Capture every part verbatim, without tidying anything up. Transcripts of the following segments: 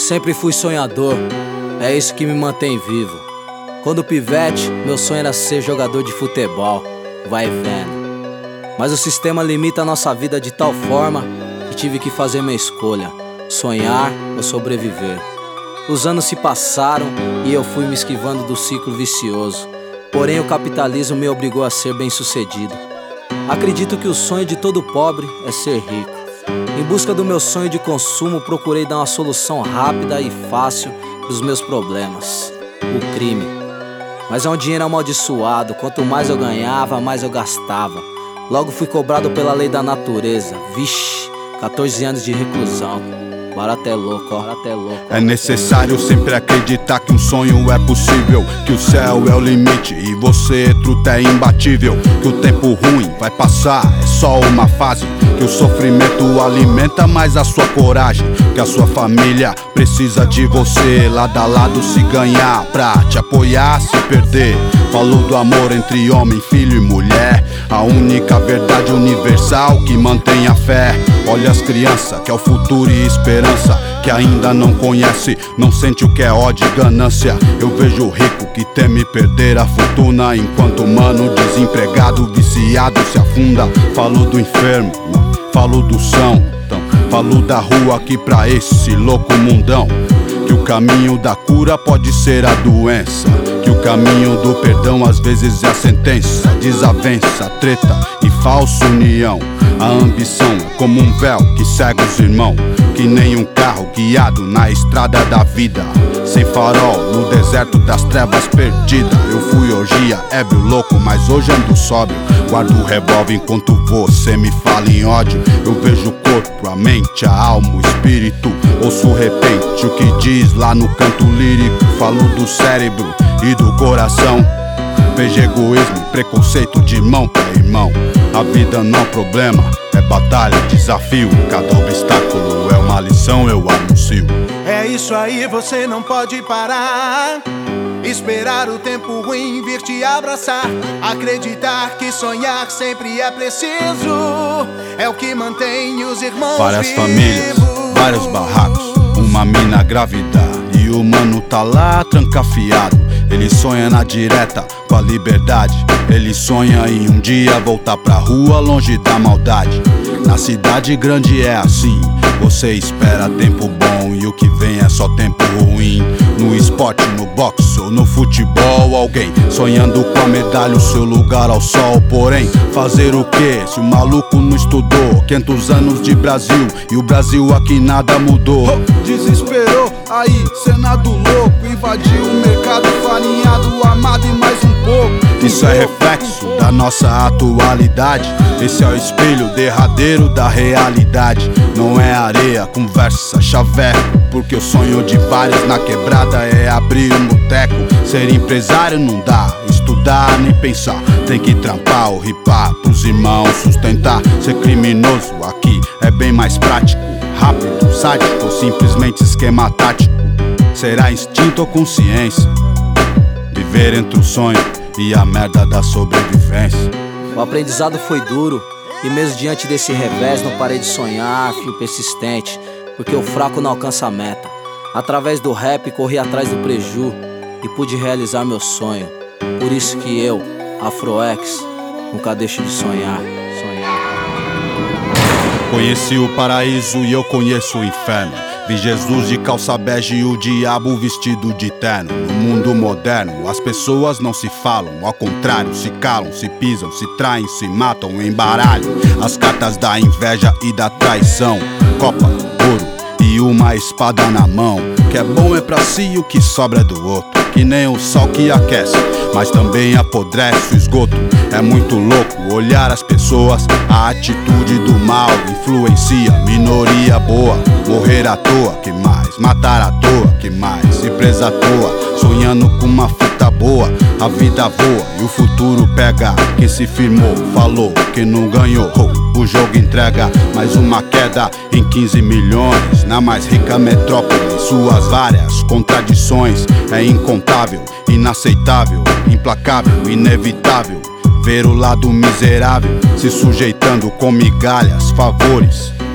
Sempre fui sonhador, é isso que me mantém vivo. Quando pivete, meu sonho era ser jogador de futebol, vai vendo. Mas o sistema limita a nossa vida de tal forma que tive que fazer minha escolha: sonhar ou sobreviver. Os anos se passaram e eu fui me esquivando do ciclo vicioso. Porém o capitalismo me obrigou a ser bem-sucedido. Acredito que o sonho de todo pobre é ser rico. Em busca do meu sonho de consumo, procurei dar uma solução rápida e fácil dos meus problemas: o crime. Mas é um dinheiro amaldiçoado, quanto mais eu ganhava, mais eu gastava. Logo fui cobrado pela lei da natureza. Vixe, quatorze anos de reclusão. Barato é louco, ó, barato é louco. É necessário sempre acreditar que um sonho é possível, que o céu é o limite e você, truta, é imbatível. Que o tempo ruim vai passar, é só uma fase. Que o sofrimento alimenta mais a sua coragem. Que a sua família precisa de você, lado a lado se ganhar, pra te apoiar, se perder. Falou do amor entre homem, filho e mulher, a única verdade universal que mantém a fé. Olha as crianças, que é o futuro e esperança, que ainda não conhece, não sente o que é ódio e ganância. Eu vejo o rico que teme perder a fortuna, enquanto o mano desempregado, viciado se afunda. Falou do enfermo, falou do são, então, falou da rua que pra esse louco mundão. Que o caminho da cura pode ser a doença, que o caminho do perdão às vezes é a sentença. Desavença, treta e falsa união. A ambição é como um véu que cega os irmãos, que nem um carro guiado na estrada da vida, sem farol no deserto das trevas perdida. Eu fui orgia, ébrio, louco, mas hoje ando sóbrio. Guardo o revólver enquanto você me fala em ódio. Eu vejo o corpo, a mente, a alma, o espírito. Ouço repente o que diz lá no canto lírico. Falo do cérebro e do coração. Vejo egoísmo e preconceito de irmão pra irmão. A vida não é problema, é batalha, desafio. Cada obstáculo é uma lição, eu anuncio. É isso aí, você não pode parar. Esperar o tempo ruim vir te abraçar. Acreditar que sonhar sempre é preciso. É o que mantém os irmãos Várias vivos. famílias, vários barracos, uma mina grávida e o mano tá lá trancafiado. Ele sonha na direta com a liberdade. Ele sonha em um dia voltar pra rua longe da maldade. Na cidade grande é assim, você espera tempo bom e o que vem é só tempo ruim. No esporte, no boxe ou no futebol, alguém sonhando com a medalha, o seu lugar ao sol. Porém, fazer o que se o maluco não estudou? quinhentos anos de Brasil e o Brasil aqui nada mudou. Desesperou, aí Senado louco, invadiu o mercado farinhado, amado e mais um pouco. Isso é reflexo da nossa atualidade. Esse é o espelho derradeiro da realidade. Não é areia, conversa, chaveco, porque o sonho de vários na quebrada é abrir um boteco. Ser empresário não dá, estudar nem pensar. Tem que trampar ou ripar pros irmãos sustentar. Ser criminoso aqui é bem mais prático, rápido, sádico ou simplesmente esquema tático. Será instinto ou consciência? Viver entre o sonho e a merda da sobrevivência. O aprendizado foi duro e mesmo diante desse revés não parei de sonhar, fui persistente, porque o fraco não alcança a meta. Através do rap corri atrás do preju e pude realizar meu sonho. Por isso que eu, Afroex, nunca deixo de sonhar, sonhar. Conheci o paraíso e eu conheço o inferno. Vi Jesus de calça bege e o diabo vestido de terno. No mundo moderno, as pessoas não se falam, ao contrário, se calam, se pisam, se traem, se matam, embaralham as cartas da inveja e da traição. Copa, ouro e uma espada na mão. O que é bom é pra si e o que sobra é do outro. Que nem o sol que aquece, mas também apodrece o esgoto. É muito louco olhar as pessoas, a atitude do mal influencia minoria boa. Morrer à toa, que mais? Matar à toa, que mais? Ir presa à toa, sonhando com uma fita boa. A vida voa e o futuro pega. Quem se firmou, falou que não ganhou. O jogo entrega mais uma queda em quinze milhões. Na mais rica metrópole, suas várias contradições. É incontável, inaceitável, implacável, inevitável ver o lado miserável se sujeitando com migalhas, favores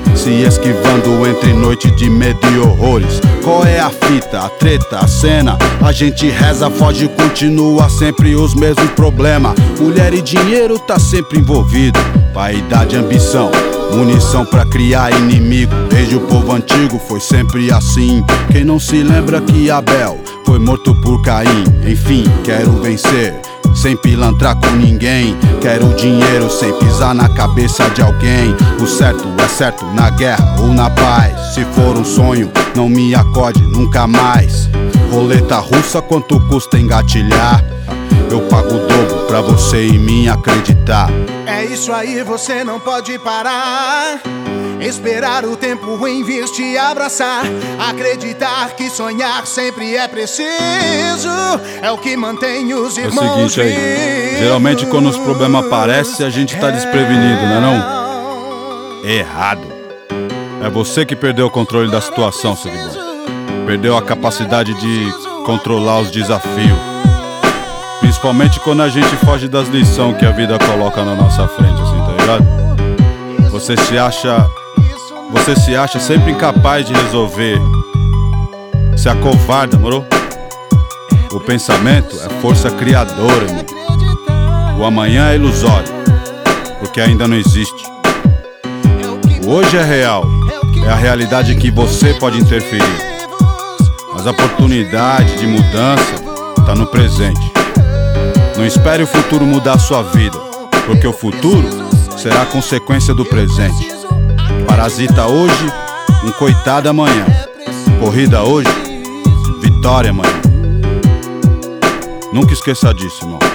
se esquivando entre noite de medo e horrores. Qual é a fita, a treta, a cena? A gente reza, foge, continua sempre os mesmos problemas. Mulher e dinheiro tá sempre envolvido, vaidade e ambição, munição pra criar inimigo. Desde o povo antigo foi sempre assim. Quem não se lembra que Abel foi morto por Caim? Enfim, quero vencer sem pilantrar com ninguém. Quero dinheiro sem pisar na cabeça de alguém. O certo é certo na guerra ou na paz. Se for um sonho, não me acode nunca mais. Roleta russa, quanto custa engatilhar? Eu pago o dobro pra você em mim acreditar. É isso aí, você não pode parar. Esperar o tempo ruim vir te abraçar. Acreditar que sonhar sempre é preciso. É o que mantém os irmãos. É o seguinte aí, geralmente quando os problemas aparecem a gente tá desprevenido, não é não? Errado. É você que perdeu o controle da situação, seguidor. Perdeu a capacidade de controlar os desafios. Principalmente quando a gente foge das lições que a vida coloca na nossa frente, assim, tá ligado? Você se acha... Você se acha sempre incapaz de resolver. Se acovarda, moro? O pensamento é força criadora, irmão. O amanhã é ilusório, porque ainda não existe. O hoje é real, é a realidade que você pode interferir. Mas a oportunidade de mudança tá no presente. Não espere o futuro mudar a sua vida, porque o futuro será a consequência do presente. Parasita hoje, um coitado amanhã. Corrida hoje, vitória amanhã. Nunca esqueça disso, irmão.